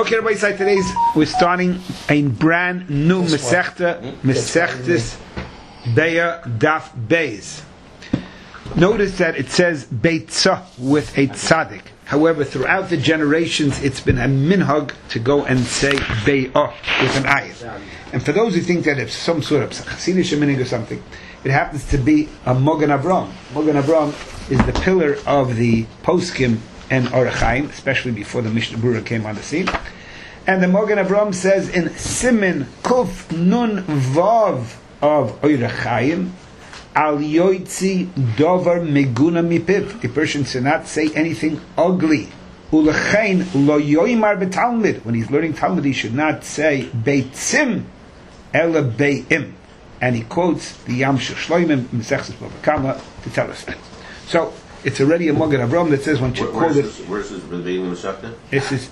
Okay, everybody, so we're starting a brand new Mesechtes Beya Daf Beis. Notice that it says Beitzah with a tzaddik. However, throughout the generations, it's been a minhag to go and say Be'ah with an ayin. And for those who think that it's some sort of Chassidish minhag or something, it happens to be a Mogen Avram. Mogen Avram is the pillar of the poskim and Orach Chaim, especially before the Mishnah Berurah came on the scene. And the Mogen Avram says in Simin Kuf Nun Vav of Orach Chaim, Al Yoitzi Dover Meguna Mipiv. A person should not say anything ugly. Ulechein Lo Yoimar B'Talmid. When he's learning Talmud, he should not say Beitzim Ela Be'im. And he quotes the Yam Shloimim Mesechtes Bava Kama to tell us that. So it's already a Mogen Avram that says one should quote it. Where's this beginning of the This is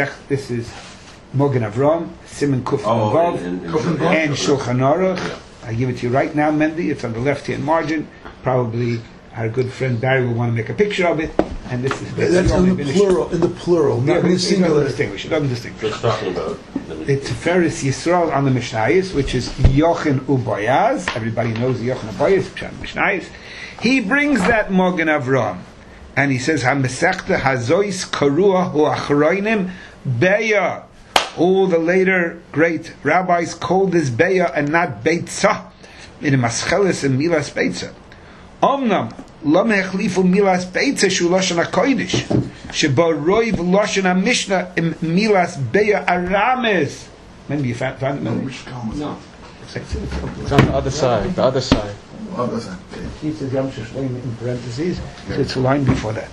Mogen Avram, Siman Kuf Vav, and Shulchan Aruch. Yeah. I give it to you right now, Mendy. It's on the left-hand margin. Probably our good friend Barry will want to make a picture of it. And this is that's in the plural. In the plural, not in the singular. It doesn't distinguish. Just talking about it's Feres Yisrael on the Mishnayos, which is Yochanan Ubayaz. Everybody knows the Yochanan Ubayaz, Mishnayos. He brings that Mogen Avram, and he says, "Ha-mesechta hazois karua hu achroinim beya." All the later great rabbis called this beya and not beitzah in Mascheles and Milas Beitzah. Omnam lam hechlifu Milas Beitzah shu lashon hakodesh sheba roiv lashon haMishnah im Milas beya arames. Maybe you found it. No. It's on the other side. The other side. He says Yam Shloim in parentheses. So it's a line before that.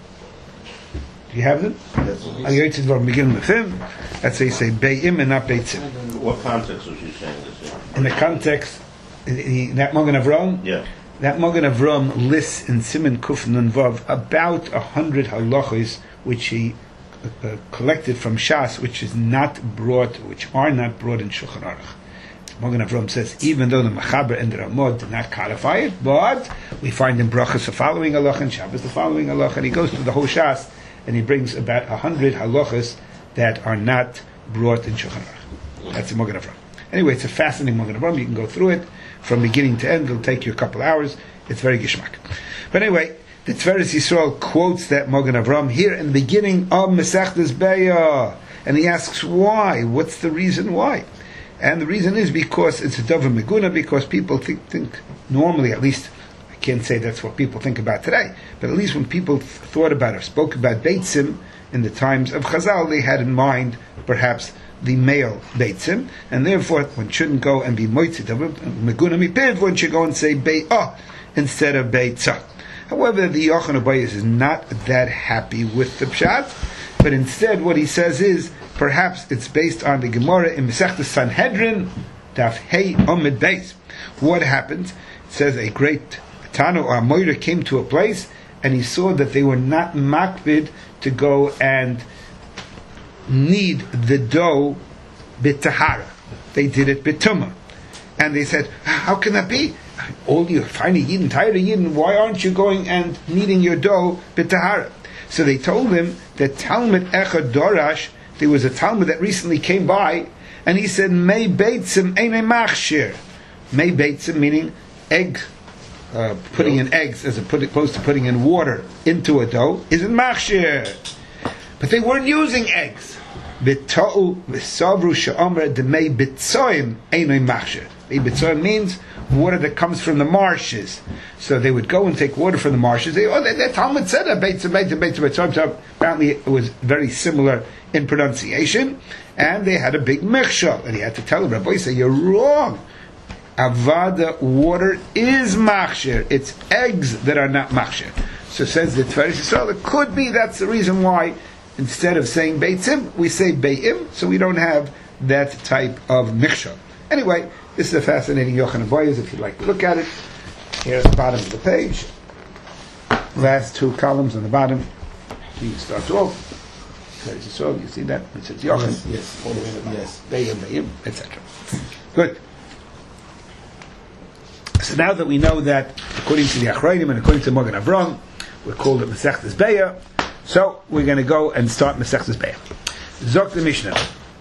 Do you have them? Yes. Al Yotzid begin with him. That's how you say Be'im and not Beitzim. what context was he saying this in? In the context, that Mogen Avram? Yeah. That Mogen Avram lists in Siman Kuf Nun Vav about 100 halachos which he collected from Shas, which are not brought in Shulchan Aruch. Mogen Avram says, even though the Machaber and the Ramot did not codify it, but we find in Brachas the following halacha, and Shabbos the following halacha, and he goes through the whole Shas, and he brings about 100 halachas that are not brought in Shulchan Aruch. That's the Mogen Avram. Anyway, it's a fascinating Mogen Avram. You can go through it from beginning to end. It'll take you a couple hours. It's very gishmak. But anyway, the Tveres Yisrael quotes that Mogen Avram here in the beginning of Mesechtes Beya, and he asks why. What's the reason why? And the reason is because it's a Dover Meguna, because people think normally, at least, I can't say that's what people think about today, but at least when people thought about or spoke about Beitzim in the times of Chazal, they had in mind perhaps the male Beitzim, and therefore one shouldn't go and be Moitzi Dover Meguna Mipiv, one should go and say Be'ah instead of Beitzah. However, the Yochanan Ubayaz is not that happy with the Pshat, but instead what he says is, perhaps it's based on the Gemara in Mesechtes Sanhedrin, Daf Hey Omid Beis. What happened? It says a great Tano or Moira came to a place and he saw that they were not makbid to go and knead the dough b'tahara. They did it b'tumah. And they said, how can that be? All you find a Yidden, tired of Yidden, why aren't you going and kneading your dough b'tahara? So they told him that Talmud Echad Dorash, there was a Talmud that recently came by, and he said, Mei Beitzim Eine Machshir. Mei Beitzim meaning egg, putting in eggs as opposed to putting in water into a dough, isn't Machshir. But they weren't using eggs. B'to'u v'savru she'omer d'mei b'tzoim Eine Machshir. Mei b'tzoim means water that comes from the marshes. So they would go and take water from the marshes. That Talmud said that Beitzim. So apparently it was very similar in pronunciation, and they had a big mechshel, and he had to tell the rabbi, say, you're wrong. Avada water is machshir. It's eggs that are not machshir. So says the Tveres Yisrael, it could be that's the reason why instead of saying Beitzim, we say Be'im, so we don't have that type of mechshel. Anyway, this is a fascinating Yochanan Ubayaz, if you'd like to look at it. Here's the bottom of the page. Last two columns on the bottom. He starts off. So you see that? It says Yochanan. Yes. All the way to the bottom. Yes. Be'im, etc. Good. So now that we know that, according to the Achrayim and according to Mogen Avram, we're called it Mesechtes Beya, so we're going to go and start Mesechtes Beya. Zok the Mishnah.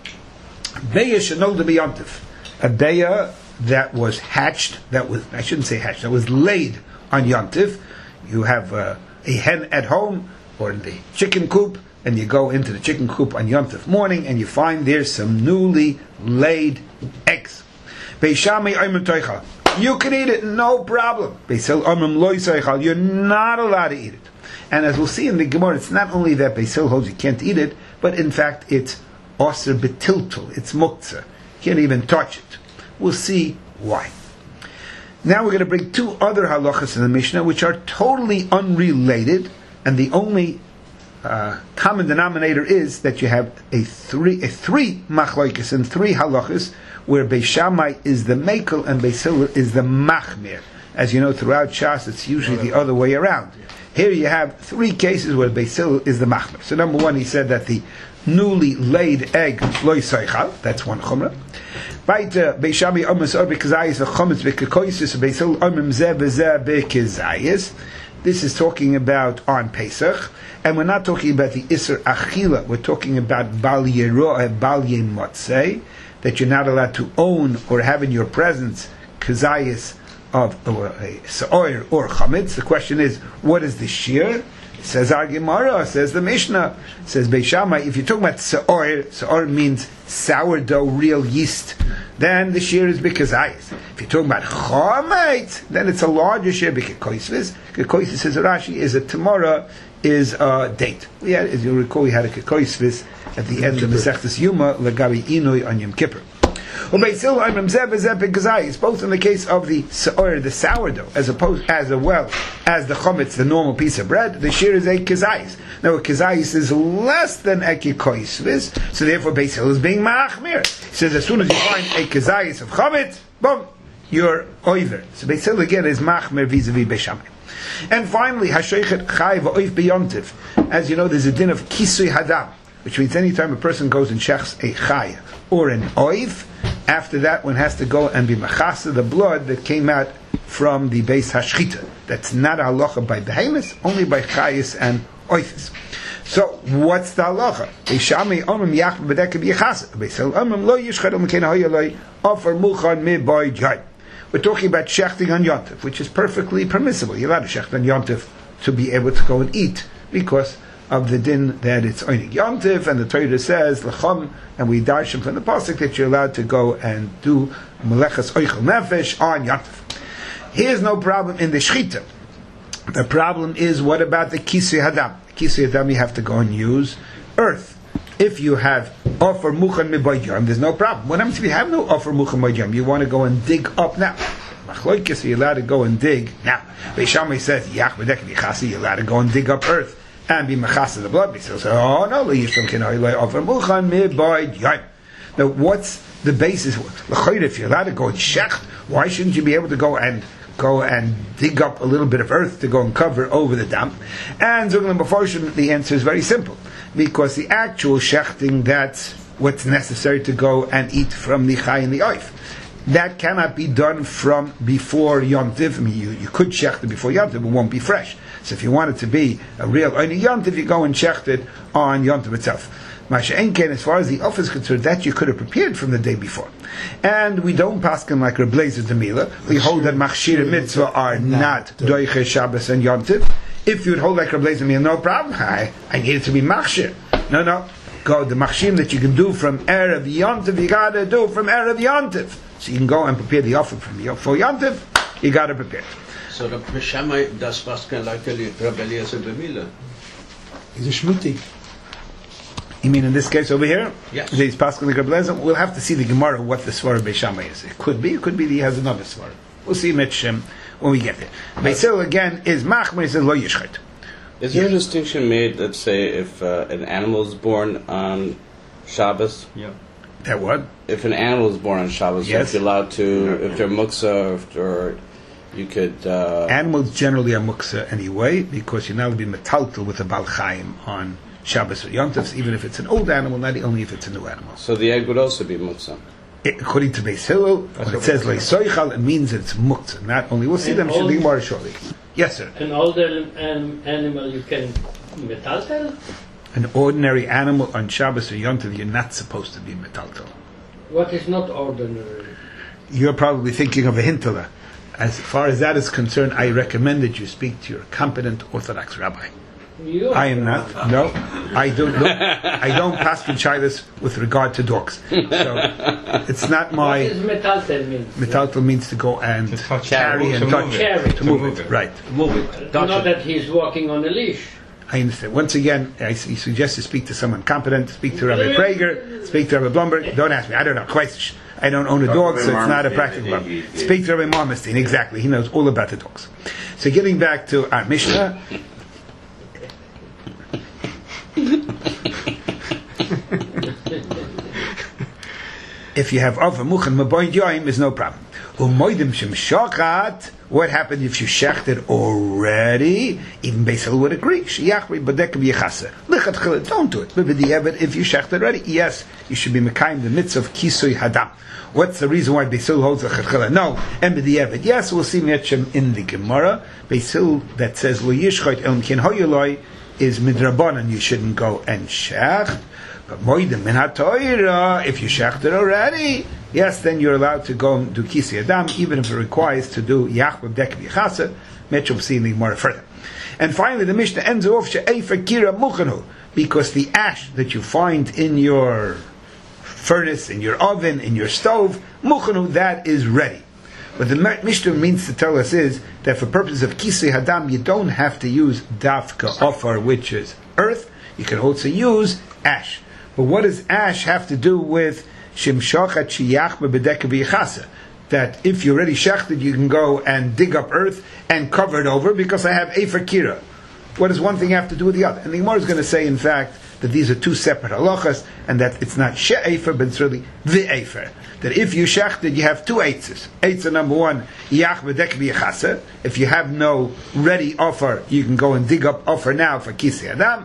Beya shenolda b'yontif. A beya that was hatched, that was laid on yontif. You have a hen at home or in the chicken coop, and you go into the chicken coop on yontif morning, and you find there's some newly laid eggs. Beishami ayman toicha. You can eat it, no problem. Beisil amram loy soichal. You're not allowed to eat it. And as we'll see in the Gemara, it's not only that Beisil holds you can't eat it, but in fact it's Osir betiltul, it's muktzah. Can't even touch it. We'll see why. Now we're going to bring two other halachas in the Mishnah, which are totally unrelated, and the only common denominator is that you have a three machlokes and three halachas, where Beis Shammai is the mekel and Beis Hillel is the machmir. As you know, throughout Shas, it's usually the other way around. Here you have three cases where Beis Hillel is the machmir. So number one, he said that the newly laid egg loy soichal, that's one chumrah. Beis Shammai omas or bekazayis v'chometz b'kekoisis Beis Hillel omim zeh v'zeh b'kezayis. This is talking about on Pesach, and we're not talking about the Isser Achila, we're talking about Bal Yeroeh, Bal Yemotzei, that you're not allowed to own or have in your presence kazayis of a Sa'or or Chametz. The question is, what is the shear? It says our Gemara, says the Mishnah, says Beis Shammai, if you're talking about Sa'or means sourdough, real yeast, then the shear is b'kazayis. If you're talking about Chametz, then it's a larger shear b'kekoisvis. Kekoisvis, says Rashi, is a Tamara, is a date. As you recall, we had a kekoisvis at the end of Masechtas Yuma, Lagabi Inui on Yom Kippur. Both in the case of the Sa'or, the sourdough, as well as the Chametz, the normal piece of bread, the shear is a kezayis. Now a kezayis is less than a kekoisvis, so therefore Beis Hillel is being machmir. He says as soon as you find a kezayis of Chametz, boom, you're over. So Beis Hillel again is machmir vis-a-vis Beis Shammai. And finally, Hashoichet Chai v'oif b'yontiv. As you know, there's a din of kisui hadam, which means any time a person goes and shechs a chai or an oif, after that one has to go and be machasa the blood that came out from the base hashchita. That's not a halacha by behemoths, only by chayis and oifis. So what's the halacha? Beis Shammai omrim yach b'deka b'yachasa. Beis Hillel omrim lo yishchad omkein hoyaloi offer muchan miboy jai. We're talking about shechting on yontif, which is perfectly permissible. You're allowed to shecht on yontif to be able to go and eat, because of the din that it's oinig yontif, and the Torah says lecham, and we darshan from the pasuk that you're allowed to go and do melechas oichel nefesh on yontif. Here's no problem in the shchita. The problem is, what about the kisui hadam? Kisui hadam, you have to go and use earth. If you have offer muchan mibayam, there's no problem. What happens if you have no offer muchan mibayam? You want to go and dig up now. Machlokes, you're allowed to go and dig now. Beis Shammai says, Yach b'dek v'chasi, you're allowed to go and dig up earth and be machasa the blood. Beis Hillel says, oh no, offer muchan mibayam. Now, what's the basis? If you're allowed to go and shecht, why shouldn't you be able to go and dig up a little bit of earth to go and cover over the dam? And the answer is very simple. Because the actual shechting, that's what's necessary to go and eat from the chai and the oif. That cannot be done from before yontiv. I mean, you could shecht it before yontiv, but it won't be fresh. So if you want it to be a real oini yontiv, you go and shecht it on yontiv itself. Masha Enken, as far as the off is concerned, that you could have prepared from the day before. And we don't paskin like Reb Leizer Demila. We hold that machshir and mitzvah are not doiche Shabbos and yontiv. If you'd hold like Reb Leizer Demila, no problem. I need it to be machshir. No. Go the machshim that you can do from Erev Yontiv, you got to do from Erev Yontiv. So you can go and prepare the offer for Yontiv, you got to prepare. So the Beis Shammai does paskin like Reb Eliezer Demila. He's a shmiti. You mean in this case over here? Yes. He's paskin like Reb Leizer. We'll have to see the Gemara what the svara Beis Shammai is. It could be that he has another svara. We'll see Mitch when we get there. Beis Hillel again is machmer, he says lo yishchet. Is there a distinction made, let's say, if an animal is born on Shabbos? Yeah. That what? If an animal is born on Shabbos, yes. If you're allowed to, if they're muksa, or you could... Animals generally are muksa anyway, because you're not allowed to be metaltal with a Bal Chaim on Shabbos or Yom Tov, even if it's an old animal, not only if it's a new animal. So the egg would also be muksa? According to Beis Hillel, when it says leisoichal, it means that it's muktzah. Not only, we'll see them in the Gemara shortly. Yes, sir. An older animal you can metaltel? an ordinary animal on Shabbos or Yom Tov, you're not supposed to be metaltal. What is not ordinary? You're probably thinking of a hintala. As far as that is concerned, I recommend that you speak to your competent Orthodox rabbi. You I am not. No, I don't. No, I don't pass the shilas with regard to dogs. So it's not my. What does metaltel mean? Metaltal means to go and To touch, carry and to touch, move it. Carry. to move it. Right. Move it. Touch Not it. that he's walking on a leash. I understand. Once again, I suggest you speak to someone competent. Speak to Rabbi Prager. Speak to Rabbi Blumberg. Don't ask me. I don't know. I don't own a dog, so it's not a practical problem. Speak to Rabbi Marmestein. Exactly. He knows all about the dogs. So getting back to our Mishnah. If you have over muchen maboid yoim, is no problem. Umoidim shem shochat. What happened if you shechted already? Even Beisel would agree. Sheyachri badek v'yechase. Lichat chila. Don't do it. But if you shechted already, yes, you should be mekayim the mitzvah of kisui hadam. What's the reason why Beisil holds the chila? No, and b'di'evet. Yes, we'll see Metchem in the Gemara. Beisil that says lo yishchot el mkin hoyeloi is midrabanan. You shouldn't go and shecht. But moidim min ha'toira, if you shechted already, yes, then you're allowed to go and do kisi adam, even if it requires to do yach b'dek v'yachase. Metchem see in the Gemara further. And finally, the Mishnah ends off she'efer kira muchanu, because the ash that you find in your furnace, in your oven, in your stove, muchanu, that is ready. What the Mishnah means to tell us is that for purposes of kisei hadam, you don't have to use dafka offer, which is earth. You can also use ash. But what does ash have to do with shimshachat shiyach b'bedek v'yichasa? That if you're already shechted, you can go and dig up earth and cover it over, because I have efer kira. What does one thing have to do with the other? And the Gemara is going to say, in fact, that these are two separate halachas, and that it's not she'efer, but it's really v'efer. That if you shechted, you have two eitzes. Eitzah number one, yach b'dek v'yechase. If you have no ready offer, you can go and dig up offer now for kisei adam.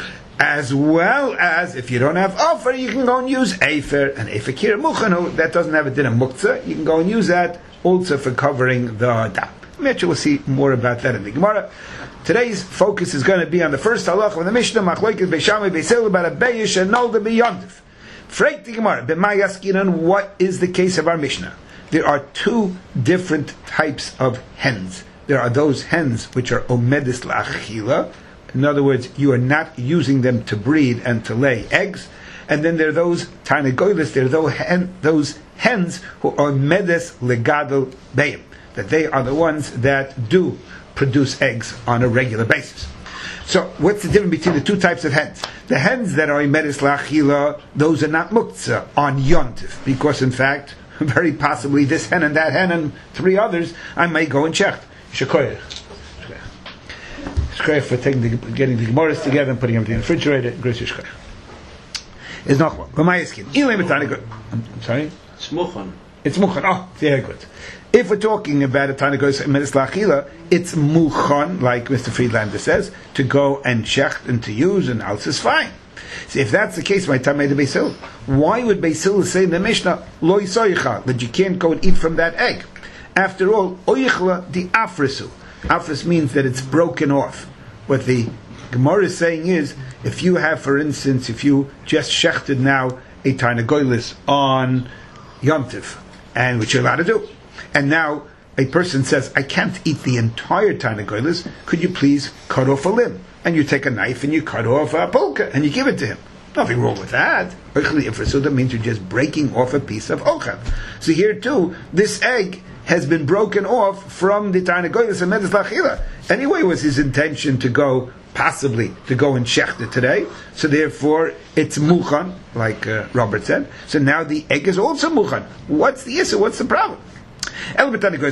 As well as, if you don't have offer, you can go and use efer. And efer kira muchanu, that doesn't have a din of muktzah. You can go and use that also for covering the dam. Mitchell will see more about that in the Gemara. Today's focus is going to be on the first halach of the Mishnah, Machlokes Beishamai Beisil, about a Beish and Nolda B'Yontif. Freit the Gemara, B'Mayaskinan, what is the case of our Mishnah? There are two different types of hens. There are those hens which are omedis la'achila. In other words, you are not using them to breed and to lay eggs. And then there are those tarnagoyles, there are those hens who are medes legadol beim, that they are the ones that do produce eggs on a regular basis. So, what's the difference between the two types of hens? The hens that are medes lachila, those are not muktzah on yontif, because in fact, very possibly this hen and that hen and three others, I may go and check. Shekoyer. Shkoyer for getting the Gemaras together and putting everything in the refrigerator. Grace Shkoyer. It's not one. I'm sorry? It's muchan. It's muchan. Oh, very good. If we're talking about a Tanakos Medes Lachila, it's muchan, like Mr. Friedlander says, to go and shecht and to use, and else is fine. So if that's the case, my Tamei de Beisil, why would Beisil say in the Mishnah, Lo yisoyicha, that you can't go and eat from that egg? After all, oyichla di afrisu. Afris means that it's broken off. What the Gemara is saying is, if you have, for instance, if you just shechted now a tarnagoylis on Yom Tiv, and which you're allowed to do, and now a person says, I can't eat the entire tarnagoylis, could you please cut off a limb? And you take a knife and you cut off a polka and you give it to him. Nothing wrong with that. That means you're just breaking off a piece of ochel. So here too, this egg has been broken off from the Tarnagoyles and Medes Lachila. Anyway, was his intention to go, possibly, to go and shecht it today. So therefore, it's muchan, like Robert said. So now the egg is also muchan. What's the issue? What's the problem? Oh, we're talking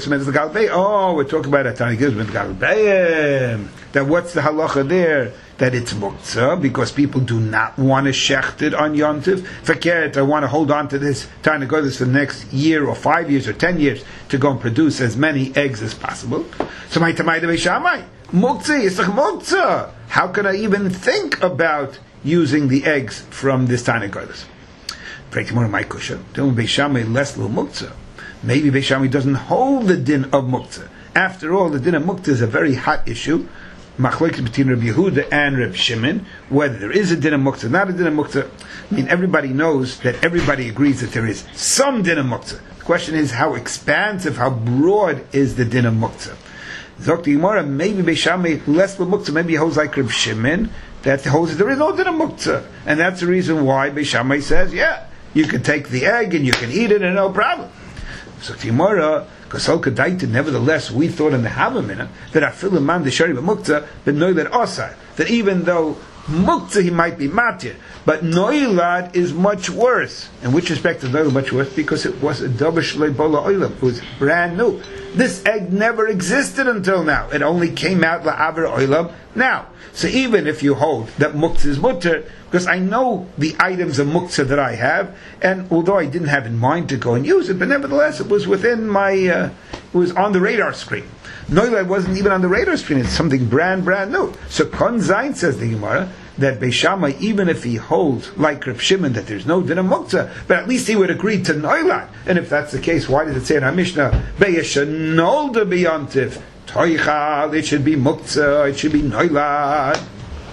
about a Tarnagoyles Medes Lachila. That what's the halacha there? That it's muktzah, because people do not want to shecht it on Yontiv. Fakert, I want to hold on to this Tarnagoyles for the next year or 5 years or 10 years to go and produce as many eggs as possible. So my Tamei de Beishamai, muktzah, it's like muktzah. How can I even think about using the eggs from this Tarnagoyles? My kusha, Beishamai less lo muktzah. Maybe Beishamai doesn't hold the din of muktzah. After all, the din of muktzah is a very hot issue. machlokes between Rabbi Yehuda and Reb Shimon, whether there is a din of muktzah, not a din of muktzah. I mean, everybody knows that everybody agrees that there is some din of muktzah. The question is how expansive, how broad is the din of muktzah? Zok the Gemara, maybe Beis Shammai less with muktzah, maybe he holds like Reb Shimon, that holds that there is no din of muktzah. And that's the reason why Beis Shammai says, yeah, you can take the egg and you can eat it and no problem. So the Gemara, nevertheless, we thought in the Havamina that afilu man deshari b'muktzah, but noilad osar. That even though muktzah he might be matir, but noilad is much worse. In which respect is noilad much worse? Because it was a davar shlei bola oilam. It was brand new. This egg never existed until now. It only came out la'aver oilam now. So even if you hold that muktzah is mutter, because I know the items of muktzah that I have, and although I didn't have in mind to go and use it, but nevertheless it was within my, it was on the radar screen. Noilad wasn't even on the radar screen, it's something brand new. So Kon Zayin says the Gemara, that Beis Shammai, even if he holds like Reb Shimon that there's no din of muktzah, but at least he would agree to noilad. And if that's the case, why does it say in our Mishnah, Beyeshanolda b'yontif, toichal, it should be muktzah, it should be noilad.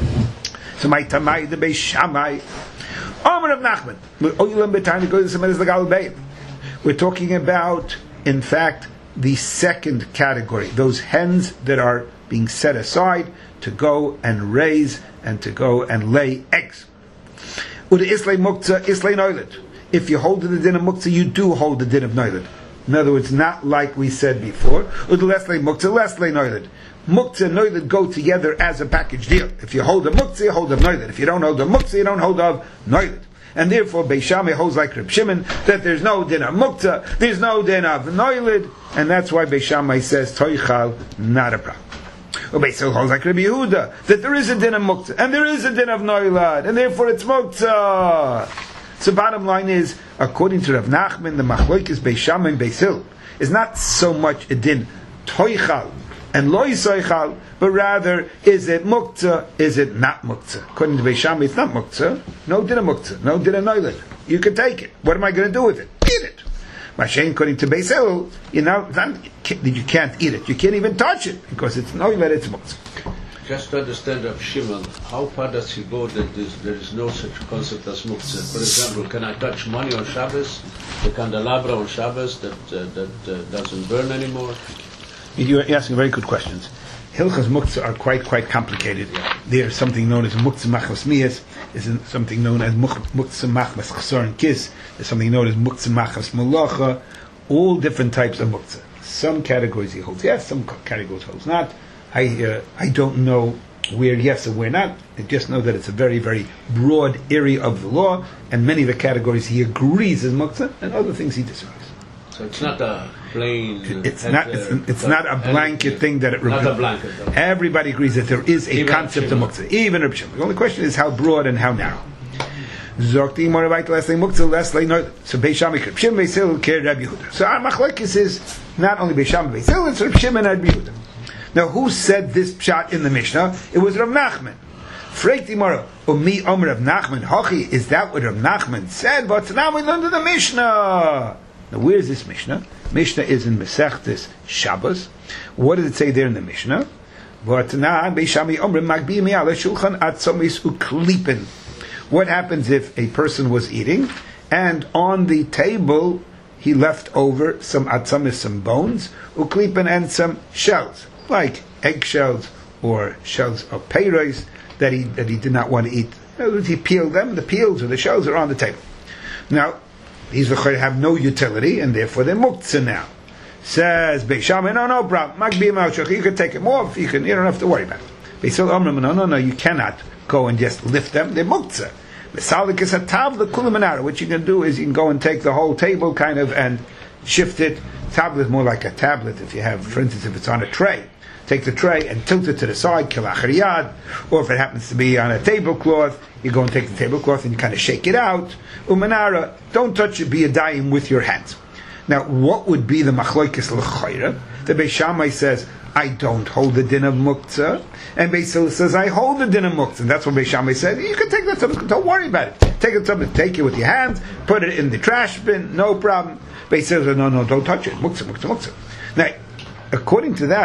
So my tamai the Beis Shammai, Amar of Nachman, oilam b'tayim goes to the Galbei. We're talking about, in fact, the second category, those hens that are being set aside to go and raise and to go and lay eggs. Uda islay muktzah, islay noilad. If you hold the din of muktzah, you do hold the din of noilad. In other words, not like we said before. Uda leslay muktzah, leslay noilad. Muktzah and noilad go together as a package deal. If you hold the muktzah, you hold the noilad. If you don't hold the muktzah, you don't hold of noilad. And therefore, Beis Shammai holds like Reb Shimon that there's no din of muktzah, there's no din of noilad, and that's why Beis Shammai says toichal, not a problem. Beis Hillel holds like Rabbi Yehuda that there is a din of muktzah and there is a din of noilad, and therefore it's muktzah. So bottom line is, according to Rav Nachman, the machlokes Beis Shammai and Beis Hillel is not so much a din toichal and lo yisoichal, but rather, is it muktzah, is it not muktzah? According to Beis Shammai, it's not muktzah, no din of muktzah, no din of noilad. You can take it. What am I going to do with it? Eat it. Mashain, according to Beis Hillel, you can't eat it. You can't even touch it because it's noilad, it's muktzah. Just to understand Rav Shimon, how far does he go that there is no such concept as muktzah? For example, can I touch money on Shabbos, the candelabra on Shabbos that doesn't burn anymore? You're asking very good questions. Hilchas muktzah are quite complicated. There's something known as muktzah machmas miyas. There's something known as muktzah machmas chasor and kis. There's something known as muktzah machmas malacha. All different types of muktzah. Some categories he holds yes, some categories he holds not. I don't know where yes and where not. I just know that it's a very broad area of the law, and many of the categories he agrees is muktzah, and other things he disagrees. So it's not a plain. It's not a blanket thing that it reveals. Not a blanket. Okay. Everybody agrees that there is a concept of muktzah, even Reb Shimon. The only question is how broad and how narrow. Zokti more about less like muktzah, less like no. So Beis Shammai, Reb Shimon, Beis Hillel, Ker Rabbi Yehuda. So our machlokes is not only Beis Shammai, Beis Hillel, it's Reb Shimon and Rabbi Yehuda. Now, who said this pshat in the Mishnah? It was Rav Nachman. Freikti Mara, Umi Omer Rav Nachman, Hochi, is that what Rav Nachman said? But now we learned in the Mishnah. Now, where is this Mishnah? Mishnah is in Masechtas Shabbos. What does it say there in the Mishnah? What happens if a person was eating, and on the table he left over some atzamis, some bones, uklipen, and some shells, like eggshells or shells of peiros that he did not want to eat. He peeled them. The peels or the shells are on the table. Now, these have no utility, and therefore they're muktzah now. Says Beis Shammai, no problem. You can take them off. You don't have to worry about it. Beis Hillel, no, you cannot go and just lift them. They're muktzah. What you can do is you can go and take the whole table and shift it. Tablet is more like a tablet. If you have, for instance, if it's on a tray, take the tray and tilt it to the side, kilachar, or if it happens to be on a tablecloth, you go and take the tablecloth and you kind of shake it out. Umanara, don't touch it, be a daim with your hands. Now, what would be the machlokes l'chayra? The Beis Shammai says, I don't hold the din of muktzah, and Beis Hillel says, I hold the din of muktzah. And that's what Beis Shammai said. You can take that something, don't worry about it. Take it with your hands, put it in the trash bin, no problem. Beis Hillel says, no, don't touch it. Muktzah. Now, according to that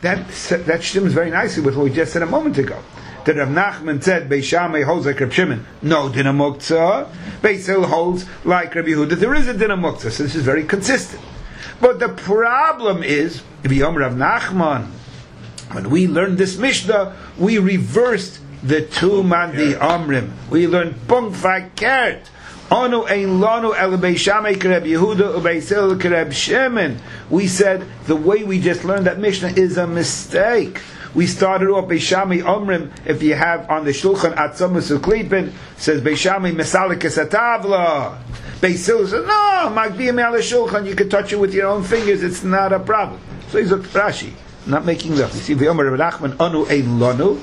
that stems very nicely with what we just said a moment ago. That Rav Nachman said Beis Shammai holds like Reb Shimon, no din muktzah. Beis Hillel holds like Rabbi Yehuda, there is a din muktzah. So this is very consistent. But the problem is, if Yom Rav Nachman, when we learned this Mishnah, we reversed the two Mandi Amrim. We learned Pung Fakert. Anu ein lanu el Beis Shammai kereb Yehuda uBeis Hillel kereb Shimon. We said the way we just learned that Mishnah is a mistake. We started off Beis Shammai Amrim. If you have on the Shulchan Atzamus Uklipin, says Beis Shammai Mesalik Esatavla. Beis Hillel says no, Magdiyim al Shulchan. You can touch it with your own fingers. It's not a problem. So he's a Rashi, not making the. You see, V'Yomer Rav Nachman Anu ein lanu.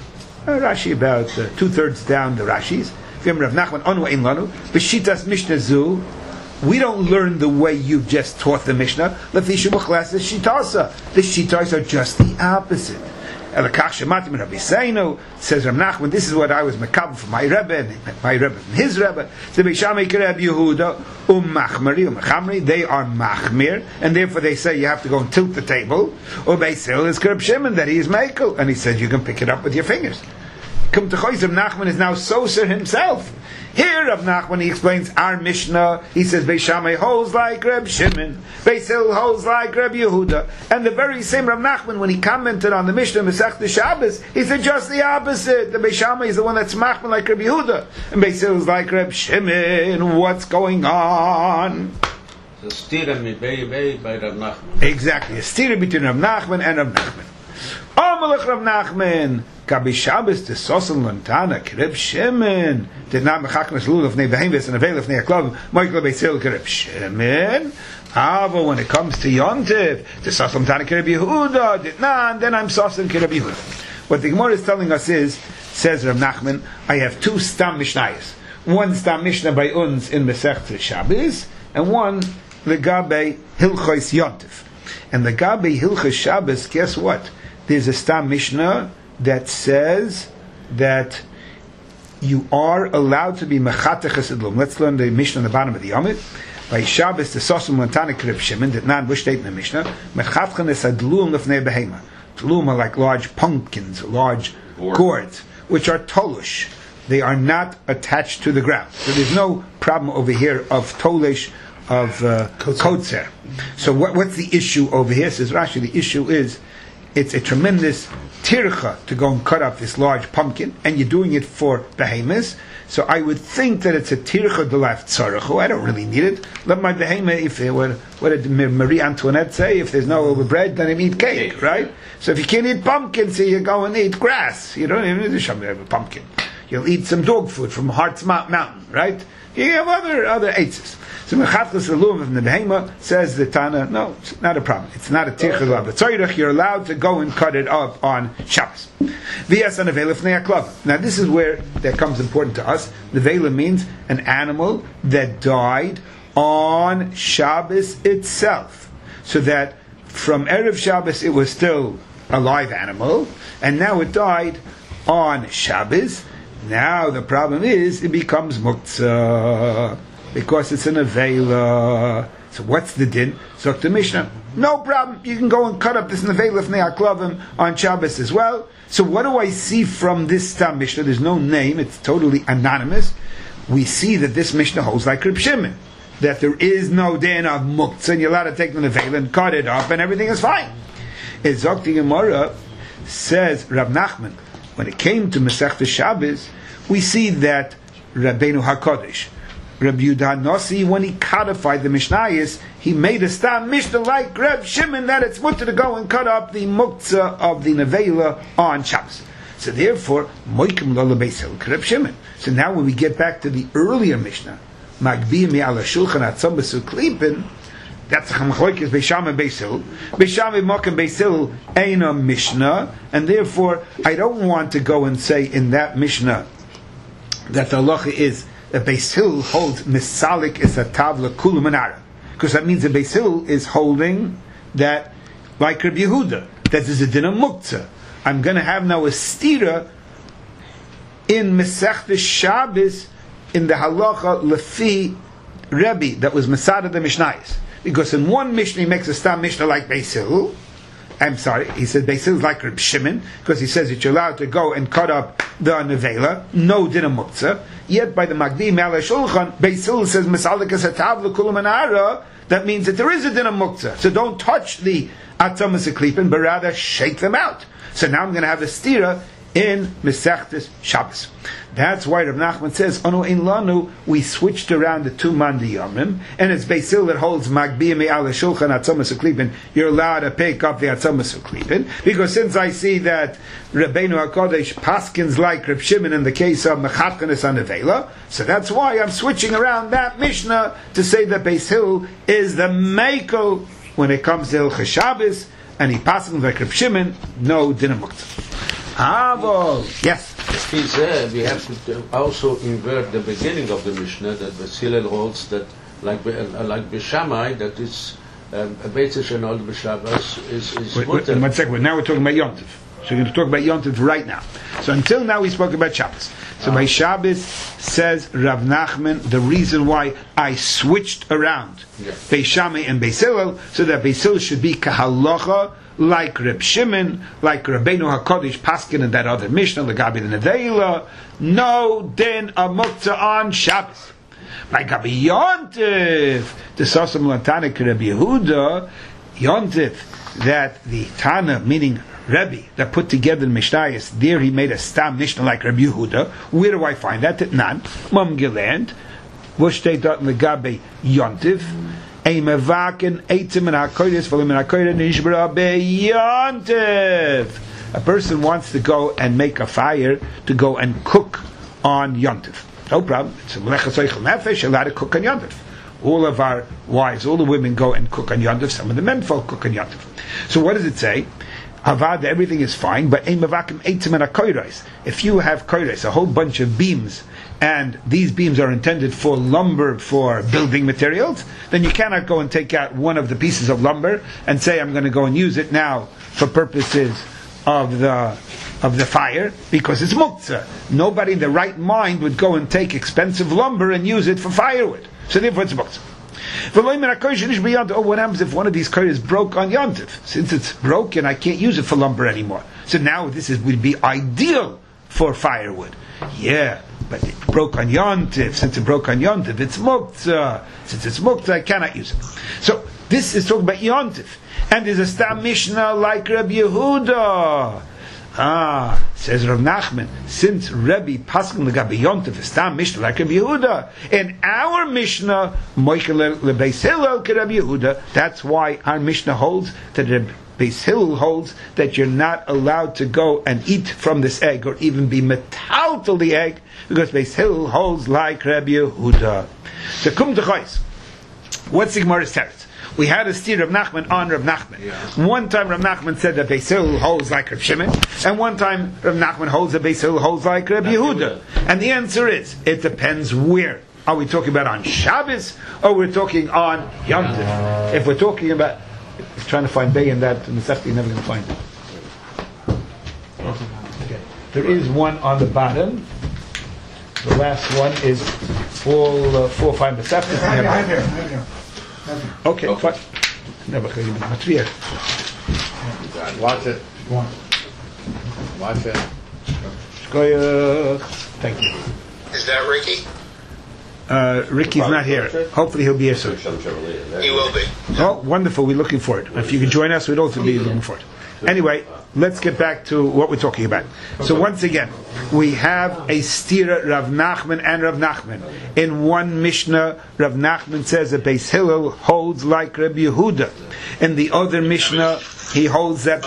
Rashi about 2/3 down the Rashis. Rav Nachman Anu ein lanu. B'shitas Mishnah Zu. We don't learn the way you've just taught the Mishnah. Lefi Shubachlas is Shitasa. The Shitas are just the opposite. Elakach Shematim Rabbi Seinu says Rav Nachman. This is what I was mekabel for my Rebbe and his Rebbe. The Beis Shammai Kereb Yehuda Machmeri. They are machmir, and therefore they say you have to go and tilt the table. Beis Hillel is Kereb Shimon, that he is mekel, and he says you can pick it up with your fingers. Come to Chois, Rav Nachman is now Soser himself. Here Rav Nachman, he explains our Mishnah. He says Beis Shammai holds like Reb Shimon, Beis Hillel holds like Reb Yehuda. And the very same Rav Nachman, when he commented on the Mishnah Masechta Shabbos, he said just the opposite. The Beis Shammai is the one that's machman like Reb Yehuda, and Beis Hillel is like Reb Shimon. What's going on? The stira mibei by Rav Nachman. Exactly, a stira between Rav Nachman and Rav Nachman. Amalek Rav Nachman. Kabi Shabbos to Sosan Lantana Kereb Shimon did not mechaknas lulav nei behemis and avail of nei aklav Michael Beis Hillel Kereb Shimon. However, when it comes to Yontiv, to Sosan Lantana Kereb Yehuda did not. Then I'm Sosan Kereb Yehuda. What the Gemara is telling us is, says Rav Nachman, I have two Stam Mishnayos. One Stam Mishnah by uns in Masechta Shabbos, and one Legabe Hilchos Yontiv. And Legabe Hilchos Shabbos, guess what? There's a Stam Mishnah that says that you are allowed to be mechatech chesed. Let's learn the Mishnah on the bottom of the Yomit. By Shabbos, the Sosum Lantana Kereb Shimon did not wish state in the Mishnah. Mechatchen esadlum lefnei behema. Tlum are like large pumpkins, large gourds, which are tolush. They are not attached to the ground. So there's no problem over here of tolish, of kotzer. So what's the issue over here? Says Rashi, the issue is it's a tremendous tircha to go and cut up this large pumpkin, and you're doing it for behemoths. So I would think that it's a tircha de laf tzarachu. I don't really need it. Let my behemoth, what did Marie Antoinette say? If there's no bread, then I eat cake, right? So if you can't eat pumpkin, so you go and eat grass. You don't even need to have a pumpkin. You'll eat some dog food from Hart's Mountain, right? You have other eitzes. So Mechatchas Elum of the Behema says the Tana, no, it's not a problem. It's not a tircha of the tzorich. You're allowed to go and cut it up on Shabbos. V'yas an avela fnei haklav. Now this is where that comes important to us. The vela means an animal that died on Shabbos itself, so that from Erev Shabbos it was still a live animal, and now it died on Shabbos. Now the problem is it becomes muktzah, because it's an avela. So what's the din? So the Mishnah, no problem. You can go and cut up this avela fnei haklavim on Shabbos as well. So what do I see from this Stam Mishnah? There's no name. It's totally anonymous. We see that this Mishnah holds like Reb Shimon, that there is no din of muktzah, and you're allowed to take the avela and cut it up, and everything is fine. Zok Gemara says Rav Nachman, when it came to Masechta Shabbos, we see that Rabbeinu HaKadosh, Rabbi Yehuda Nasi, when he codified the Mishnayos, he made a Stam Mishnah like Reb Shimon, that it's mutter to go and cut up the muktzah of the nevela on Shabbos. So therefore, Moikim Lo Beis Hillel Reb Shimon. So now when we get back to the earlier Mishnah, Magbiyim Ala Shulchan Atzam Besuklipin, that's Chamachloikis Beis Shammai Beis Hillel. Beis Shammai Mokim Beis Hillel ain't a Mishnah, and therefore I don't want to go and say in that Mishnah that the halacha is that Beis Hillel holds Misalik is a tavla kulu manara, because that means that Beis Hillel is holding that like Rabbi Yehuda, that is a din of muktzah. I'm going to have now a stira in Masechta Shabbos in the halacha lefi Rebbe that was Masada the Mishnayos. Because in one Mishnah he makes a Stam Mishnah like Beis Hillel, I'm sorry, he said Beis Hillel is like Reb Shimon, because he says that you're allowed to go and cut up the nevela, no din of muktzah. Yet by the Magdim Ala Shulchan, Beis Hillel says Mesalikas Hatav L'Kulam Anara. That means that there is a din of muktzah. So don't touch the Atzamas Eklipin, but rather shake them out. So now I'm going to have a stira in Mesechtes Shabbos. That's why Rav Nachman says, Anu in Lanu, we switched around the two Mandi Yomim, and it's Beis Hillel that holds Magbiya Me'ala Shulchan Atzamas Uklipin, you're allowed to pick up the Atzamas Uklipin, because since I see that Rabbeinu HaKodesh paskins like Reb Shimon in the case of Mechatkanis on Nevela, so that's why I'm switching around that Mishnah to say that Beis Hillel is the Meikel when it comes to Hilchos Shabbos, and he paskins like Reb Shimon, no Din Muktzah. Yes. We have to also invert the beginning of the Mishnah that Beis Hillel holds that, like Bishamai, that is Beitzah and all the Shabbos is wait, mutter. 1 second. Now we're talking about Yom Tov. So we're going to talk about Yom Tov right now. So until now we spoke about Shabbos. So by Shabbos says Rav Nachman, the reason why I switched around Beis Shammai and Beis Hillel, so that Beis Hillel should be kahalacha, like Reb Shimon, like Rabbeinu HaKodesh Paskin and that other Mishnah, Lagabi the Nevela, no din of muktzah on Shabbos. By Gabi Yontif, the Sosam Lantanik Rabbi Yehuda, Yontif, that the Tana, meaning Rebbe, that put together the Mishnayos, there he made a Stam Mishnah like Rabbi Yehuda. Where do I find that? Nan, Mum Giland, Vushte dot Lagabi Yontif, a person wants to go and make a fire to go and cook on Yontif. No problem. It's a nefesh, allowed to cook on Yontif. All of our wives, all the women go and cook on Yontif. Some of the men folk cook on Yontif. So what does it say? Avad, everything is fine, but if you have koiros, a whole bunch of beams, and these beams are intended for lumber, for building materials, then you cannot go and take out one of the pieces of lumber and say, I'm going to go and use it now for purposes of the fire, because it's muktzah. Nobody in the right mind would go and take expensive lumber and use it for firewood. So therefore it's muktzah. Oh, what happens if one of these koiros broke on Yontif? Since it's broken, I can't use it for lumber anymore. So now this would be ideal for firewood. Yeah, but it broke on Yontif. Since it broke on Yontif, it's muktzah. Since it's muktzah, I cannot use it. So this is talking about Yontif. And there's a Stam Mishnah like Rabbi Yehuda. Says Rav Nachman, since Rebbe Paskin L'Gabi Yontif is Stam Mishnah like Rabbi Yehuda, in our Mishnah, Moichel L'Beis Hillel Ke Rabbi Yehuda, that's why our Mishnah holds that Beis Hillel holds that you're not allowed to go and eat from this egg or even be metal to the egg, because Beis Hillel holds like Rabbi Yehuda. So Kum T'chais, what's the Gemara's teretz? We had a steer of Nachman on Rav Nachman. Yeah. One time Rav Nachman said that Beis Hillel holds like Rav Shimon, and one time Rav Nachman holds that Beis Hillel holds like Rabbi Yehuda. And the answer is, it depends where. Are we talking about on Shabbos, or we're talking on Yom Tov? If we're talking about, trying to find Bay in that, in the Sefti, you're never going to find it. Okay. There is one on the bottom. The last one is all 4 or 5 Meseftis. Okay, fine. Never heard of it. Watch it. Watch it. Thank you. Is that Ricky? Ricky's not here. Hopefully he'll be here soon. He will be. Oh, wonderful. We're looking for it. If you can join us, we'd also be looking for it. Anyway, let's get back to what we're talking about. So once again, we have a stira, Rav Nachman and Rav Nachman. In one Mishnah, Rav Nachman says that Beis Hillel holds like Rabbi Yehuda. In the other Mishnah, he holds that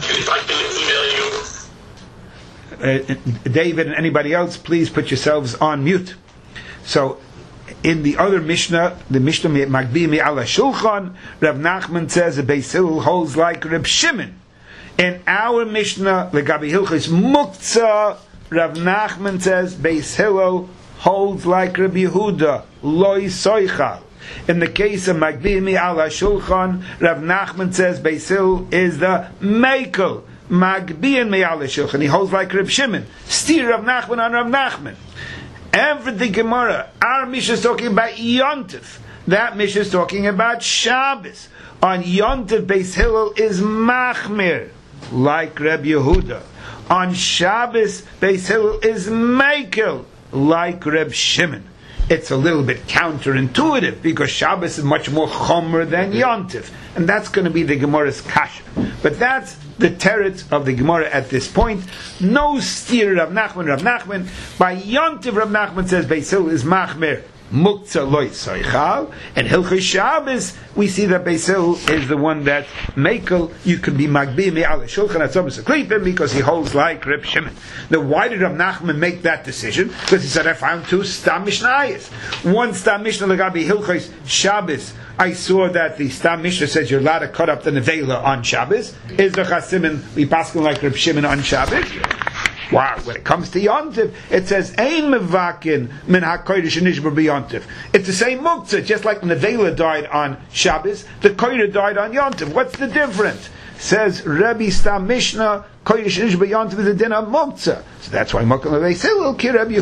David and anybody else, please put yourselves on mute. So, in the other Mishnah, the Mishnah Magbi Me'ala Shulchan, Rav Nachman says that Beis Hillel holds like Reb Shimon. In our Mishnah, Legabi Hilchos Muktzah, Rav Nachman says Beis Hillel holds like Rabbi Yehuda, Loi Soichal. In the case of Magbi Me'ala Shulchan, Rav Nachman says Beis Hillel is the Meikel, Magbi Me'ala Shulchan. He holds like Reb Shimon. Steer Rav Nachman on Rav Nachman. Every Gemara, our Mishnah is talking about Yontif. That Mishnah is talking about Shabbos. On Yontif, Beis Hillel is Machmir, like Reb Yehuda. On Shabbos, Beis Hillel is Mekel, like Reb Shimon. It's a little bit counterintuitive because Shabbos is much more chomer than Yontif, and that's going to be the Gemara's kasha. But that's the teretz of the Gemara at this point. No steer Rav Nachman. By Yontif, Rav Nachman says Beis Hillel is Machmer Muktzah loy soichal, and Hilchos Shabbos we see that Beis Hillel is the one that Mekel. You can be magbi me'al shulchan atzobus klipim because he holds like Reb Shimon. Now, why did Rav Nachman make that decision? Because he said, I found two Stam Mishnayos. One Stam Mishnah legabi Hilchos Shabbos. I saw that the Stam Mishnah says you're allowed to cut up the nevela on Shabbos. Is the Chasimin we paskin like Reb Shimon on Shabbos? Wow, when it comes to Yontif, it says Ein mevakin min hakodesh nishbar b'Yontif. It's the same muktzah, just like Nevela died on Shabbos, the kodesh died on Yontif. What's the difference? Says Rabbi Stam Mishnah, kodesh nishbar b'Yontif is a din of muktzah. So that's why Mokal Beis Hillel ki Rabbi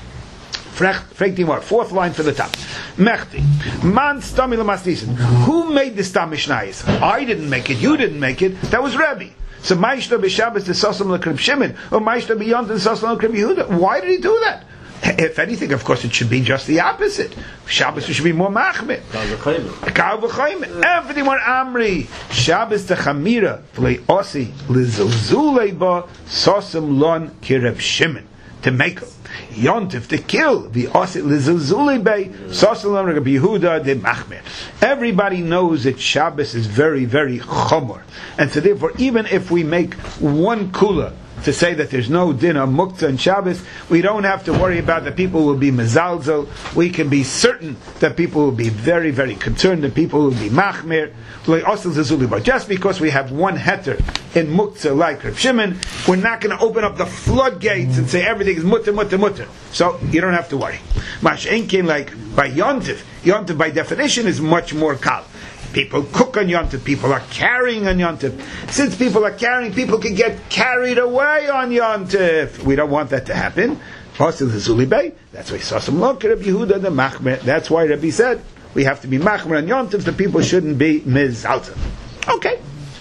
Yehuda. Fourth line for the top. Mechti. Man stami l'masnisin. Who made the Stam Mishnayos? I didn't make it, you didn't make it, that was Rabbi. So Ma'ishta b'Shabbos the Sosam l'Krib Shimon, or Ma'ishta b'Yontif the Sosam l'Krib Yehuda. Why did he do that? If anything, of course, it should be just the opposite. Shabbos should be more machmir. Kal v'chayim. Everything more amri. Shabbos the chamira v'lei osi l'zulzulei ba Sosam lon kireb Shimon to make him. Yontif to kill the osit l'zulzulei bay Sosam lon Rabbi Yehuda de machmir. Everybody knows that Shabbos is very, very chomor. And so therefore, even if we make one kula to say that there's no din of muktzah and Shabbos, we don't have to worry about that people will be mezalzel. We can be certain that people will be very, very concerned, that people will be machmir. Just because we have one heter in muktzah like Reb Shimon, we're not going to open up the floodgates and say everything is mutter, mutter, mutter. So you don't have to worry. Mash Enkin, like by Yontif. Yontif by definition is much more kal. People cook on Yontif, people are carrying on Yontif. Since people are carrying, people can get carried away on Yontif. We don't want that to happen. That's why Sosam Lok Rabbi Yehuda the Machmer. That's why Rabbi said we have to be Machmer on Yontif, the people shouldn't be Mizalta. Okay.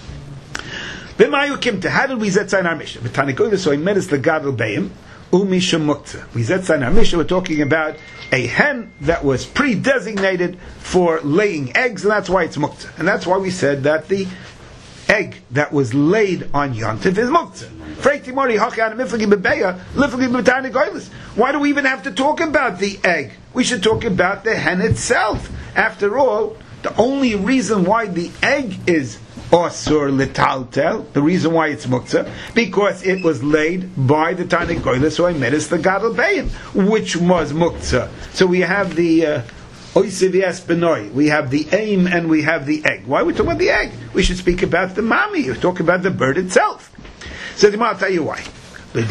How did we set our Mishnah? So I met us the Gadol Beim. Umisha Muktzah. We said in our Mishnah, we're talking about a hen that was pre-designated for laying eggs, and that's why it's Muktzah. And that's why we said that the egg that was laid on Yontif is Muktzah. Why do we even have to talk about the egg? We should talk about the hen itself. After all, the only reason why the egg is Osur Litaltel, the reason why it's Muktzah, because it was laid by the Tana Goyla, so I met us the Gadol Beim, which was Muktzah. So we have the Oisivias Benoi, we have the aim, and we have the egg. Why are we talking about the egg? We should speak about the mami, we're talking about the bird itself. So I'll tell you why. It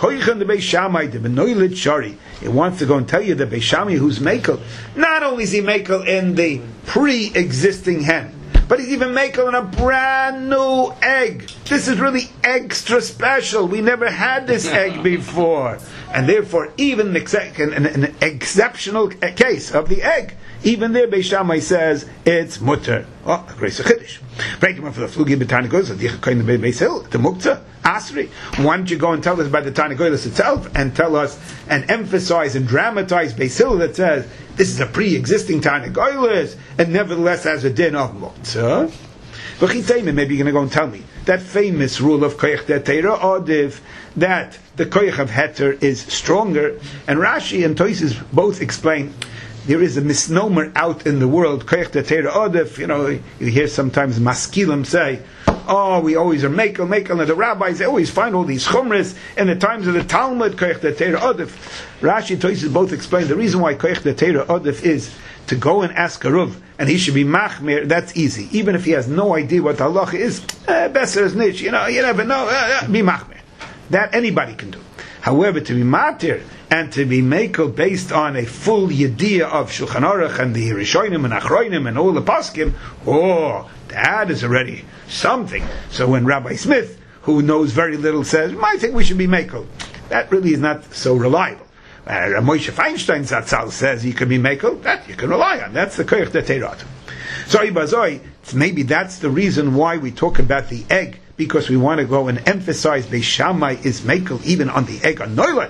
wants to go and tell you that Beis Shammai, who's Mekel, not only is he Mekel in the pre-existing hen, but he's even making a brand new egg. This is really extra special. We never had this egg before. And therefore, even an exceptional case of the egg, even there Beis Shammai says it's mutter. Oh, a great chiddush. Breaking up for the flugi b'Tana Goylos, the Beis Hillel, the Muktzah, Asri. Why don't you go and tell us about the Tana Goylos itself, and tell us and emphasize and dramatize Beis Hillel that says this is a pre-existing Tana Goylos, and nevertheless has a din of Muktzah. Maybe you're going to go and tell me that famous rule of Koyach Teira Odiv, that the Koyach of Heter is stronger, and Rashi and Tosis both explain there is a misnomer out in the world, Koyach Teira Odiv. You know, you hear sometimes Maskilim say, oh, we always are Mekel, and the rabbis, they always find all these chumras in the times of the Talmud, Koyach Teira Odiv. Rashi and Tosis both explain the reason why Koyach Teira Odiv is to go and ask a Ruv, and he should be machmir, that's easy. Even if he has no idea what the halacha is, besser is niche, you never know, be machmir. That anybody can do. However, to be matir, and to be mekel based on a full yediyah of Shulchan Aruch, and the Rishonim and Achronim, and all the Paskim, that is already something. So when Rabbi Smith, who knows very little, says, I think we should be mekel, that really is not so reliable. Moshe Feinstein Zatzal says you can be mekel, that you can rely on. That's the koyach deteirat. So Ibazoi, maybe that's the reason why we talk about the egg, because we want to go and emphasize Beis Shammai is mekel even on the egg on Noilad.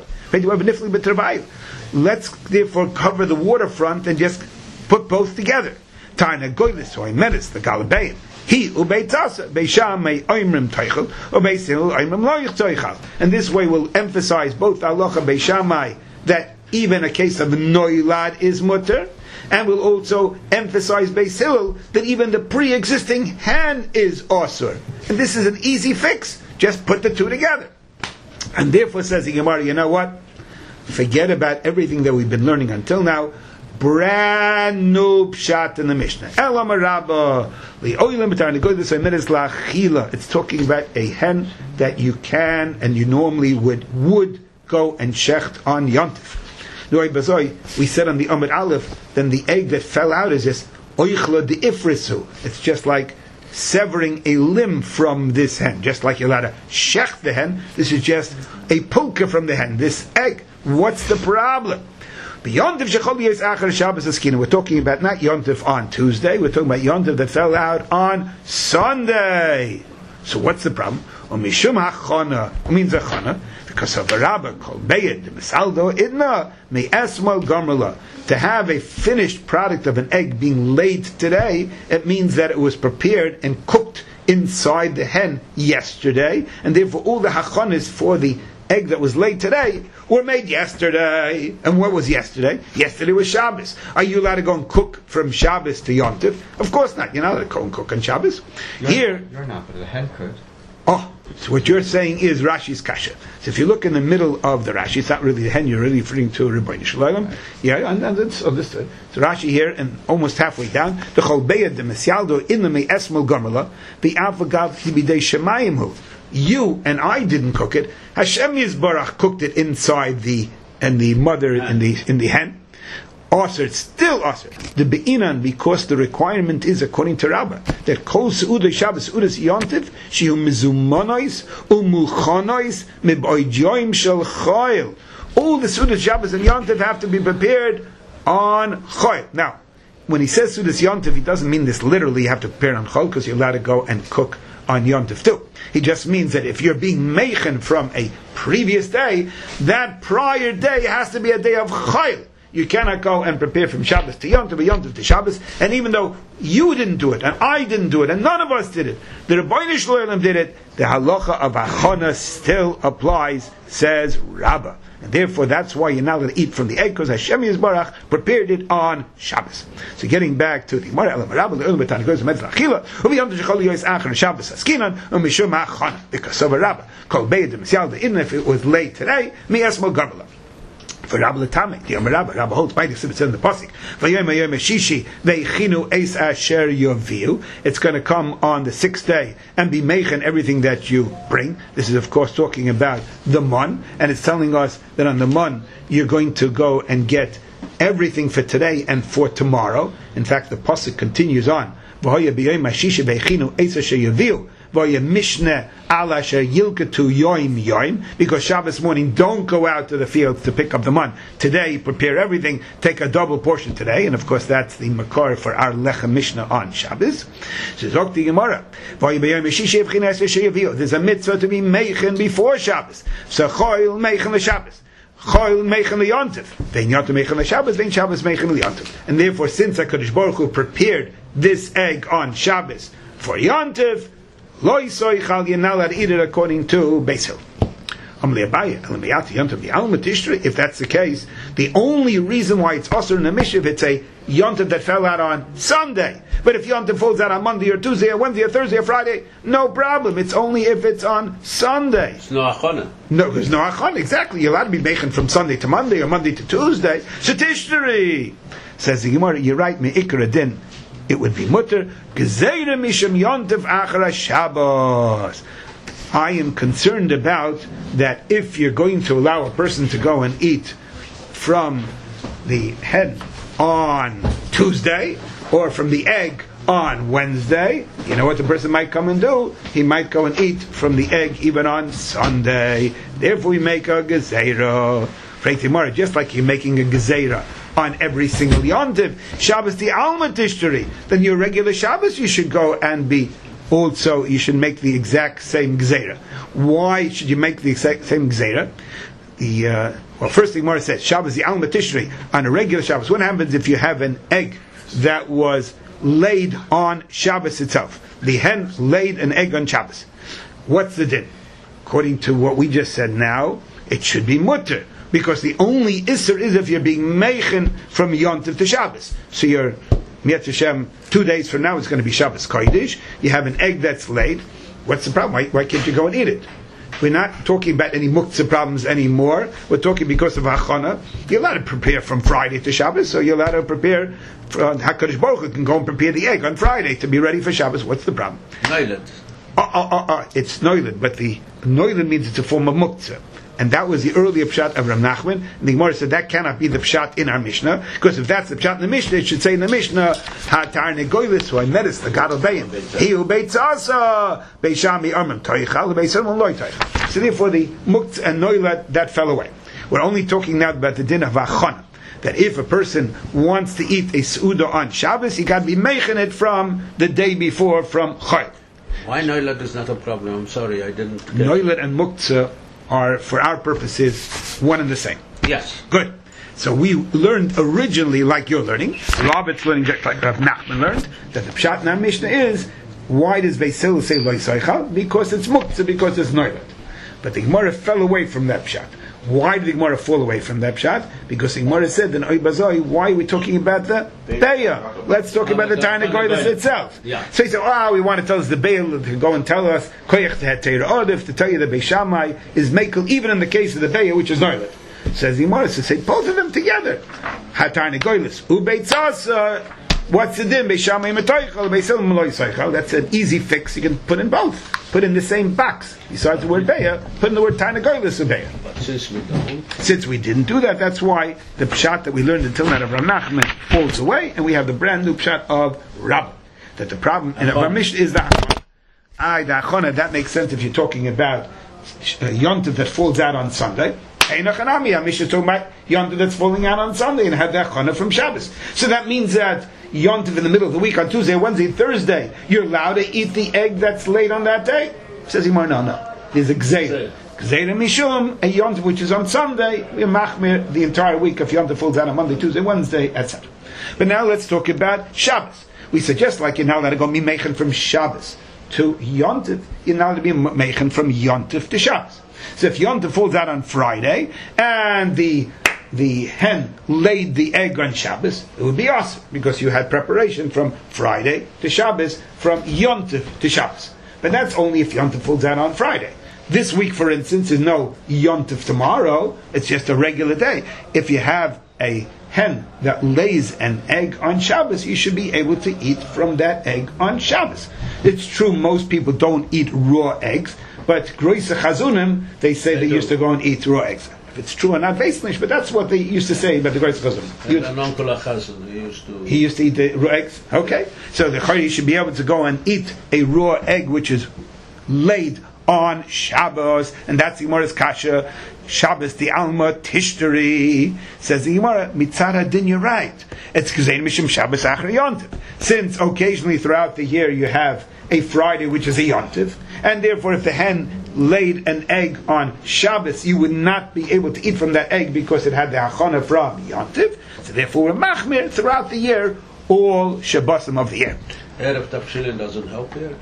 Let's therefore cover the waterfront and just put both together. Tarna goylis or menace the Galabayan. He ubeitasa Beis Shammai oimrim teichel or Beis Hillel oimrim lo yichteichel. And this way we'll emphasize both halacha Beis Shammai that even a case of Noilad is mutter, and we'll also emphasize Beis Hillel that even the pre-existing hen is osur. And this is an easy fix. Just put the two together. And therefore says the Gemara, you know what? Forget about everything that we've been learning until now. Brand new pshat in the Mishnah. It's talking about a hen that you can and you normally would go and shecht on Yontif. We said on the Amud Aleph, then the egg that fell out is just oichla de ifrisu. It's just like severing a limb from this hen. Just like you're allowed to shech the hen, this is just a pulka from the hen. This egg, what's the problem? Yontif shechol yis achar Shabbos askina. We're talking about not Yontif on Tuesday, we're talking about Yontif that fell out on Sunday. So what's the problem? Mishum hachana means achana, because of a rabba called Beyed Misaldo Idna Me Esmal Gomerla. To have a finished product of an egg being laid today, it means that it was prepared and cooked inside the hen yesterday, and therefore all the hachanas for the egg that was laid today were made yesterday. And what was yesterday? Yesterday was Shabbos. Are you allowed to go and cook from Shabbos to Yontif? Of course not. You're not allowed to go and cook on Shabbos. You're not, but the hen could. Oh, so what you're saying is Rashi's kasha. So if you look in the middle of the Rashi, it's not really the hen, you're really referring to Rebbeinu Shalom. Right. Yeah, and it's understood. So Rashi here, and almost halfway down, the Cholbeya de Mesyaldo in the Me Esmel Gomerla, the Avagav Hibidei Shemayimhu. You and I didn't cook it. Hashem Yisbarach cooked it inside the mother in the hen. Aser, it's still aser. The be'inan, because the requirement is according to Rabbah that kol seudah Shabbos seudas yontiv shehu mizumanois umuchanois mib'oidyoim shel chayil. All the seudas Shabbos and yontiv have to be prepared on chayil. Now, when he says seudas yontiv, he doesn't mean this literally. You have to prepare on chayil because you're allowed to go and cook on yontiv too. He just means that if you're being meichen from a previous day, that prior day has to be a day of chayil. You cannot go and prepare from Shabbos to Yom Tov to Shabbos, and even though you didn't do it, and I didn't do it, and none of us did it, the Rebbeinu Shalom did it, the halacha of Achana still applies, says Rabbah. And therefore that's why you're not allowed to eat from the egg, because Hashem Yisbarach prepared it on Shabbos. So getting back to the Gemara, because of a Rabbah, called Beyed Misyalda, even if it was late today, mi esmo garbala. For Rabbi Latame, the Rabbi holds by the exhibits in the pasuk. It's going to come on the 6th day and be meichen everything that you bring. This is of course talking about the mon, and it's telling us that on the mon you're going to go and get everything for today and for tomorrow. In fact, the pasuk continues on. Because Shabbos morning, don't go out to the fields to pick up the man. Today, prepare everything, take a double portion today, and of course that's the makor for our Lechem Mishnah on Shabbos. There's a mitzvah to be meichen before Shabbos. So choil meichen l'Shabbos. Choil meichen l'Yontif. Vein Yontif meichen l'Shabbos, vein Shabbos meichen l'Yontif. And therefore, since HaKadosh Baruch Hu prepared this egg on Shabbos for Yontif, Lo yisoichal, you're not allowed to eat it according to Beis Hillel. If that's the case, the only reason why it's also in the Mishnah, if it's a Yontif that fell out on Sunday, but if Yontif falls out on Monday or Tuesday or Wednesday or Thursday or Friday, no problem. It's only if it's on Sunday. It's no achana. No, there's no achana. Exactly. You're allowed to be making from Sunday to Monday or Monday to Tuesday. Shetishri says the Gemara. You're right. Me'ikra din. It would be mutter. Gezeira misham Yontif achara Shabbos. I am concerned about that if you're going to allow a person to go and eat from the hen on Tuesday or from the egg on Wednesday, you know what the person might come and do? He might go and eat from the egg even on Sunday. Therefore we make a gezeira. Just like you're making a gezeira on every single yontiv, Shabbos the Alma Tishtari, then your regular Shabbos you should go and be also, you should make the exact same gezeira. Why should you make the exact same gezeira? First the Gemara says, Shabbos the Alma Tishrei, on a regular Shabbos. What happens if you have an egg that was laid on Shabbos itself? The hen laid an egg on Shabbos. What's the din? According to what we just said now, it should be mutter, because the only isser is if you're being meichen from Yontiv to Shabbos. So you're Miat Hashem, 2 days from now it's going to be Shabbos Kodesh. You have an egg that's laid. What's the problem? Why can't you go and eat it? We're not talking about any muktzah problems anymore. We're talking because of Hachana. You're allowed to prepare from Friday to Shabbos, so you're allowed to prepare. HaKadosh Baruch Hu can go and prepare the egg on Friday to be ready for Shabbos. What's the problem? Noiled. It's noiled, but the noiled means it's a form of muktzah. And that was the earlier pshat of Rav Nachman. And the Gemara said that cannot be the pshat in our Mishnah, because if that's the pshat in the Mishnah, it should say in the Mishnah, Hatar negoilis, who I met us, the God obeying. He who beits asa, beishami armim toichal, beisam loy toichal. So therefore the muktzah and noilat, that fell away. We're only talking now about the din of Achana, that if a person wants to eat a seudah on Shabbos, he got to be meichen it from the day before, from Chayil. Why noilat is not a problem? I'm sorry, I didn't get Noilat and muktzah are, for our purposes, one and the same. Yes. Good. So we learned originally, like you're learning, Robert's learning just like Rav Nachman learned, that the pshat in our Mishnah is, why does Beis Hillel say Lo Yisaychal? Because it's muktzah, because it's noilat. But the Gemara fell away from that pshat. Why did the Gemara fall away from that pshat? Because the Gemara said in Oy Bazoi, why are we talking about the Beya? Let's talk about the Tarnagoyles itself. Yeah. So he said, we want to tell us the Beya to go and tell us Koyach Te'er Odif, to tell you the Beis Shammai is Mekel, even in the case of the Beya, which is Noilet. Says the Gemara, so say both of them together. HaTarnagoyles, Ubeitzas, what's the din? Beis Shammai Metoichal, Beis Hillel Lo Yisaychal. That's an easy fix. You can put in both. Put in the same box. Besides the word Beya, put in the word Tarnagoyles of Beya. But since we Didn't do that, that's why the pshat that we learned until now of Rav Nachman falls away, and we have the brand new pshat of Rabbah. That the problem in our Mishnah is the Achana. The Achana, that makes sense if you're talking about Yontiv that falls out on Sunday. Einachanami, our Mishnah is talking about Yontiv that's falling out on Sunday and had the Achana from Shabbos. So that means that Yontiv in the middle of the week, on Tuesday, Wednesday, Thursday, you're allowed to eat the egg that's laid on that day? Says Imar, no. There's a Gzeira. Gzeira Mishum, a Yontiv which is on Sunday, we're machmir the entire week if Yontiv falls out on Monday, Tuesday, Wednesday, etc. But now let's talk about Shabbos. We suggest like you're now allowed to go meichen from Shabbos to Yontiv, you're now allowed to be meichen from Yontiv to Shabbos. So if Yontiv falls out on Friday, and the hen laid the egg on Shabbos, it would be awesome, because you had preparation from Friday to Shabbos, from Yontiv to Shabbos. But that's only if Yontiv falls out on Friday. This week, for instance, is no Yontiv tomorrow, it's just a regular day. If you have a hen that lays an egg on Shabbos, you should be able to eat from that egg on Shabbos. It's true, most people don't eat raw eggs, but Groise Chazunim, they say they used to go and eat raw eggs. If it's true or not, Veisnish, but that's what they used to say about the Groise Chazunim. and an uncle Achazon, He used to eat the raw eggs? Okay. So the Chayri should be able to go and eat a raw egg which is laid on Shabbos, and that's the Gemara's kasha. Shabbos the Alma Tishtari, says the Gemara, Mitzara din, you're right. It's Gzein Mishum Shabbos Achar Yontiv. Since occasionally throughout the year you have a Friday which is a Yontiv, and therefore if the hen laid an egg on Shabbos, you would not be able to eat from that egg because it had the Achana from Yontiv. So therefore we're machmir throughout the year, all Shabbosim of the year. Erev Tavshilin doesn't help here.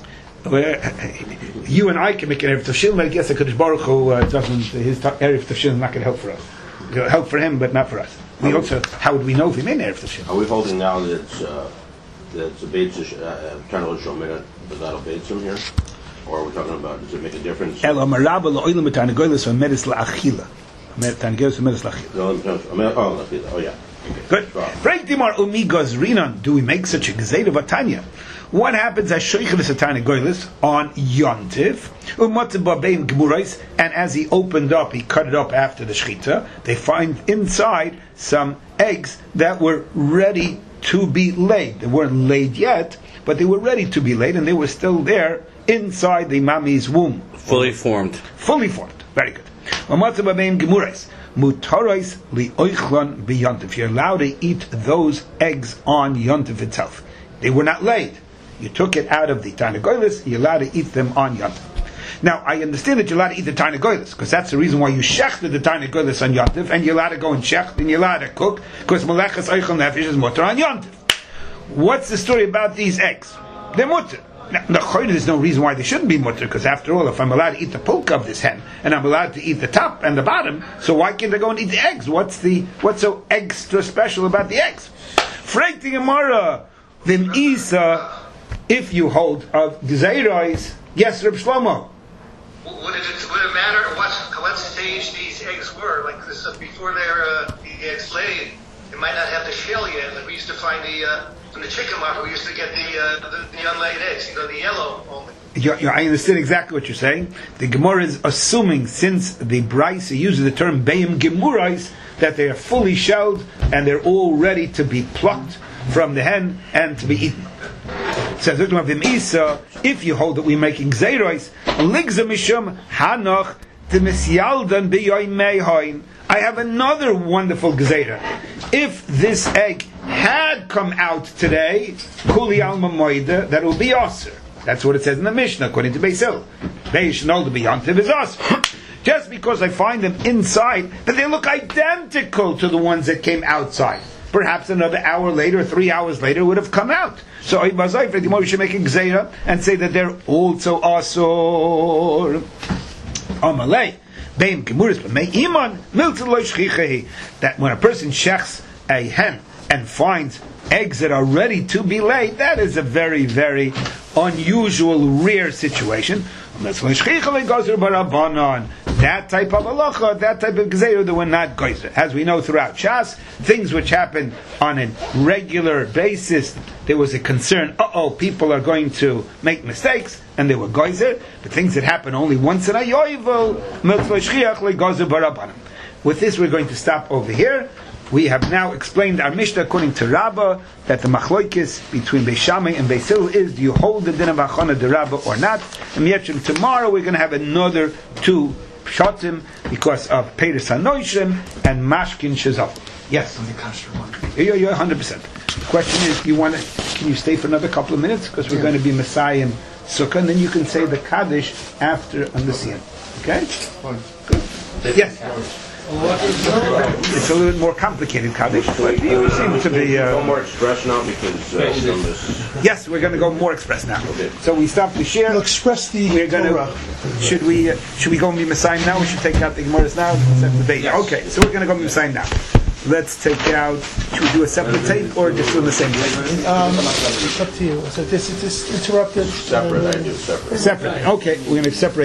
You and I can make an Erev Tavshilin, but I guess HaKadosh Baruch Hu doesn't, his Erev Tavshilin is not going to help for us. It'll help for him, but not for us. We also, how would we know if he made an Erev Tavshilin? Are we holding now that it's a Beitz, trying to show me that that'll Beitz him here? Or are we talking about, does it make a difference? Ela maraba la'olim etanagoyles v'medes la'achila. Etanagoyles v'medes la'achila. Oh, yeah. Good. Break dimar umigos rinon. Do we make such a gezeda vatanya? What happens as shoichelis etanagoyles on Yontiv? Umatzababein gemurais, and as he opened up, he cut it up after the shchita. They find inside some eggs that were ready to be laid. They weren't laid yet, but they were ready to be laid, and they were still there inside the mami's womb. Fully formed. Fully formed. Very good. mutaros li'oichlon b'yontif. You're allowed to eat those eggs on yontif itself. They were not laid. You took it out of the Tarnagolis, you're allowed to eat them on yontif. Now, I understand that you're allowed to eat the Tarnagolis, because that's the reason why you shechted the Tarnagolis on yontif, and you're allowed to go and shecht, and you're allowed to cook, because Melechas Eichel Nefesh is mutter on yontif. What's the story about these eggs? They're mutter. Now, there's no reason why they shouldn't be mutter, because after all, if I'm allowed to eat the pulk of this hen, and I'm allowed to eat the top and the bottom, so why can't I go and eat the eggs? What's so extra special about the eggs? Frag the Gemara, Vim Isa, if you hold of Gezeiros, yes, Reb Shlomo. Would it matter what stage these eggs were? Like this, before they're the eggs laid, it might not have the shell yet. Like we used to find from the chicken market, we used to get the unlaid eggs, the yellow only. I understand exactly what you're saying. The Gemara is assuming, since the Brisa uses the term Beim Gemurais, that they are fully shelled and they're all ready to be plucked from the hen and to be eaten. Says Isa, if you hold that we're making Zeiros, Ligza Mishum Hanoch Timisyaldan Biyoy Meihoin. I have another wonderful Gezeira. If this egg had come out today, Kuli Alma Moida, that will be Osir. That's what it says in the Mishnah, according to Beisil. Beish Nol B'Yantiv is Osir. Just because I find them inside, but they look identical to the ones that came outside. Perhaps another hour later, 3 hours later, would have come out. So we should make a gzeira and say that they're also asur. Amalei, beim gemuris b'mei iman miltzah lo shchichehi. That when a person shechs a hen and finds eggs that are ready to be laid, that is a very, very unusual, rare situation. That type of halacha, that type of gezeira, that we're not geyser. As we know throughout Shas, things which happen on a regular basis, there was a concern, people are going to make mistakes, and they were geyser. But things that happen only once in a yovel, with this we're going to stop over here. We have now explained our Mishnah according to Rabbah, that the machloikis between Beis Shammai and Beis Hillel is, do you hold the din of Achana de Rabbah or not? And yet tomorrow we're going to have another two pshatim because of Peiris HaNoishim and Mashkin Shazaf. Yes? You're 100%. The question is, can you stay for another couple of minutes? Because we're going to be Messiah and Sukkah, and then you can say the Kaddish after on the Siyam. Okay? Good. Yes? It's a little bit more complicated Kaddish, but you seem to be... Go more express now because yes, we're going to go more express now. Okay. So we stop the share. We'll express the Torah. Should we go and be Messiah now? We should take out the Gemara's now? Yes. Okay, so we're going to go and be Messiah now. Let's take out... Should we do a separate tape or just do the same tape? It's up to you. So this interrupted... Separate, I do separate. Separate. Okay, we're going to separate.